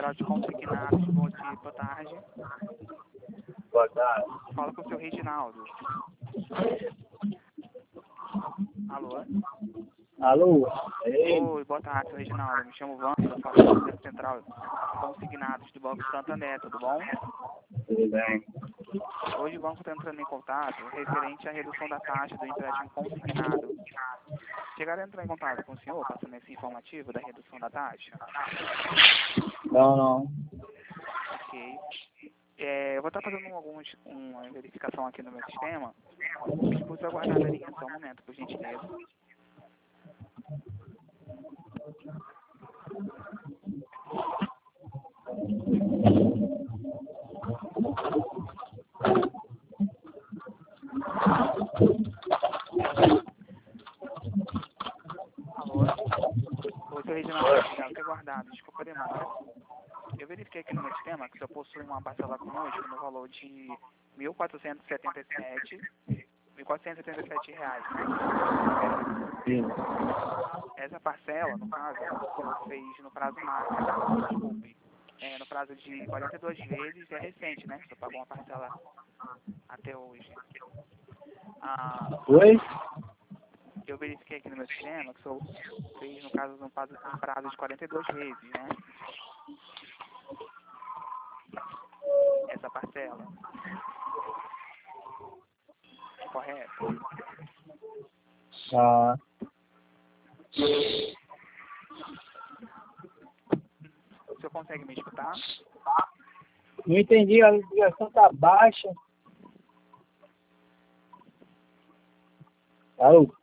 Central de Consignados. Boa tarde. Boa tarde. Fala com o seu Reginaldo. Alô? Alô? Oi, boa tarde, seu Reginaldo. Me chamo Wanda, falo do Central de Consignados do Banco Santander, tudo bom? Tudo bem. Hoje o banco está entrando em contato referente à redução da taxa do empréstimo consignado. Chegaram a entrar em contato com o senhor, passando esse informativo da redução da taxa? Não. Ok. Eu vou estar fazendo uma verificação aqui no meu sistema. Precisa aguardar na linha só um momento, por gentileza. Alô? Ô, seu Reginaldo, obrigado por ter guardado. Desculpa a demora. Eu verifiquei aqui no meu sistema que o senhor possui uma parcela conosco no valor de R$ 1.477 reais, né? Sim. Essa parcela, no caso, o senhor fez no prazo máximo, desculpe, no prazo de 42 vezes, é recente, né? O senhor pagou uma parcela até hoje. Oi? Eu verifiquei aqui no meu sistema que o senhor fez, no caso, um prazo de 42 vezes, né? Essa parcela. Correto? Ah, O senhor consegue me escutar? não entendi, a ligação tá baixa. Alô?